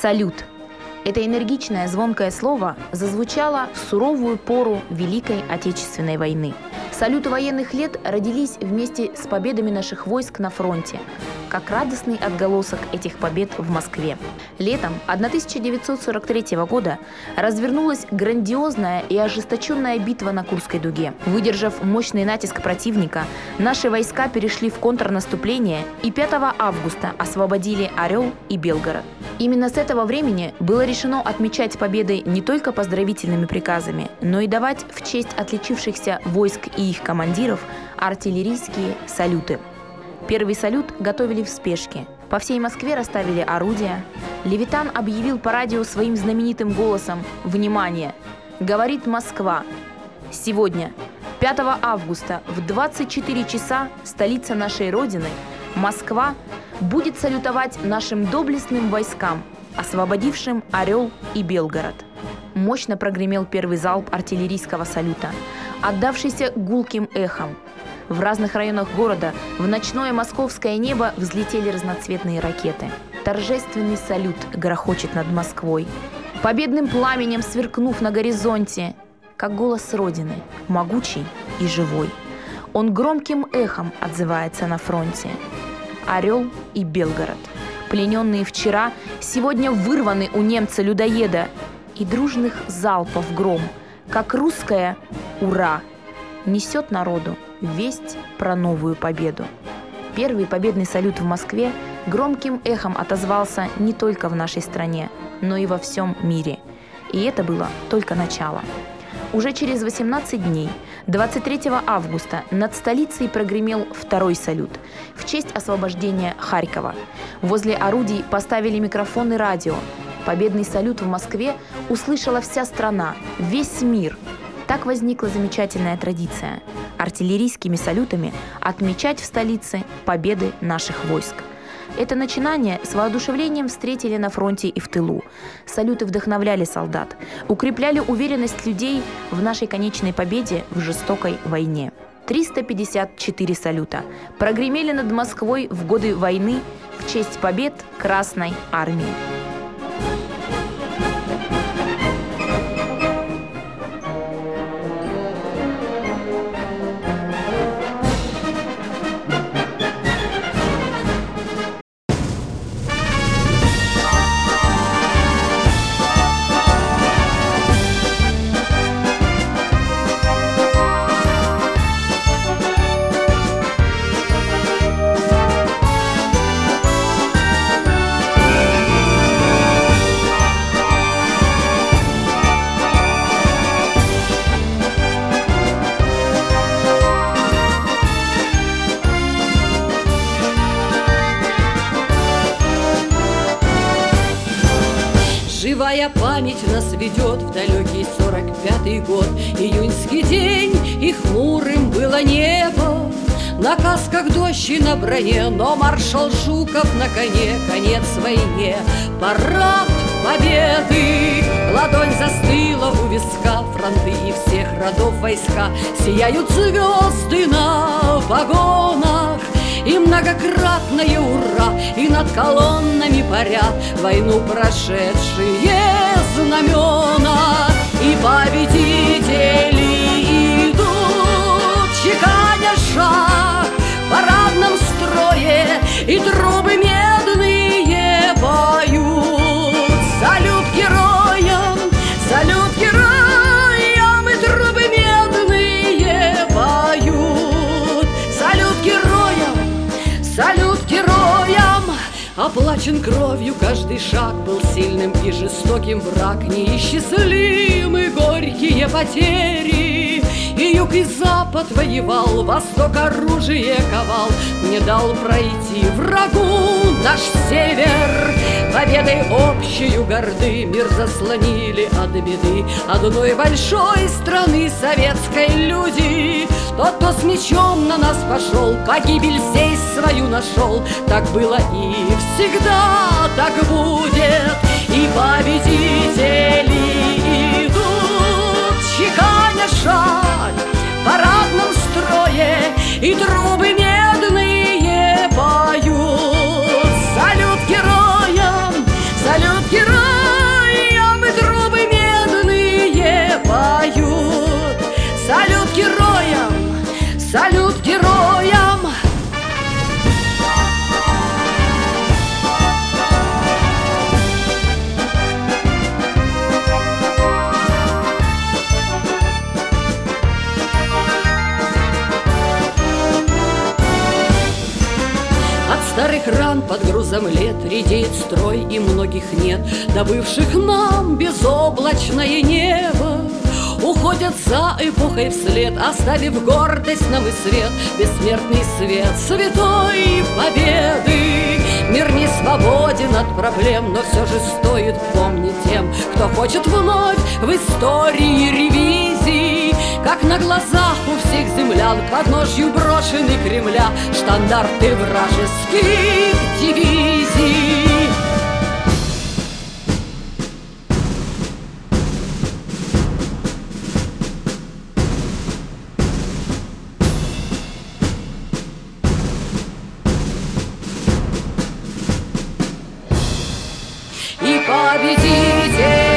Салют. Это энергичное звонкое слово зазвучало в суровую пору Великой Отечественной войны. Салюты военных лет родились вместе с победами наших войск на фронте, как радостный отголосок этих побед в Москве. Летом 1943 года развернулась грандиозная и ожесточенная битва на Курской дуге. Выдержав мощный натиск противника, наши войска перешли в контрнаступление и 5 августа освободили Орел и Белгород. Именно с этого времени было решено отмечать победы не только поздравительными приказами, но и давать в честь отличившихся войск и их командиров артиллерийские салюты. Первый салют готовили в спешке. По всей Москве расставили орудия. Левитан объявил по радио своим знаменитым голосом: «Внимание! Говорит Москва! Сегодня, 5 августа, в 24 часа столица нашей Родины, Москва, будет салютовать нашим доблестным войскам, освободившим Орел и Белгород». Мощно прогремел первый залп артиллерийского салюта, отдавшийся гулким эхом. В разных районах города в ночное московское небо взлетели разноцветные ракеты. Торжественный салют грохочет над Москвой, победным пламенем сверкнув на горизонте, как голос Родины, могучий и живой. Он громким эхом отзывается на фронте. Орел и Белгород, плененные вчера, сегодня вырваны у немца-людоеда, и дружных залпов гром, как русское «Ура!» несет народу весть про новую победу. Первый победный салют в Москве громким эхом отозвался не только в нашей стране, но и во всем мире. И это было только начало. Уже через 18 дней, 23 августа, над столицей прогремел второй салют в честь освобождения Харькова. Возле орудий поставили микрофон и радио. Победный салют в Москве услышала вся страна, весь мир. Так возникла замечательная традиция – артиллерийскими салютами отмечать в столице победы наших войск. Это начинание с воодушевлением встретили на фронте и в тылу. Салюты вдохновляли солдат, укрепляли уверенность людей в нашей конечной победе в жестокой войне. 354 салюта прогремели над Москвой в годы войны в честь побед Красной Армии. Живая память нас ведет в далекий 45-й год. Июньский день, и хмурым было небо. На касках дождь и на броне, но маршал Жуков на коне. Конец войне, парад победы. Ладонь застыла у виска, фронты и всех родов войска. Сияют звезды на погонах, и многократное ура, и над колоннами парят войну прошедшие знамена. И победители идут, чеканя шаг в парадном строе, и трубы медные поют. Салют героям, салют героям, и трубы медные поют. Салют героям, салют героям. Оплачен кровью каждый шаг, был сильным и жестоким враг. Неисчислимы горькие потери, и юг, и запад воевал, восток оружие ковал. Не дал пройти врагу наш север. Победой общею горды мир заслонили от беды одной большой страны советской люди. Тот, кто с мечом на нас пошел, погибель здесь свою нашел. Так было и всегда так будет. И победители идут, чеканя шаг в парадном строе, и трубы медные поют. Салют героям, салют героям. тысячам лет редеет строй, и многих нет, добывших нам безоблачное небо. Уходят за эпохой вслед, оставив гордость нам и свет, бессмертный свет святой победы. Мир не свободен от проблем, но все же стоит помнить тем, кто хочет вновь в истории ревизии, как на глазах у всех землян к подножью брошены Кремля штандарты вражеских дивизий. И победитель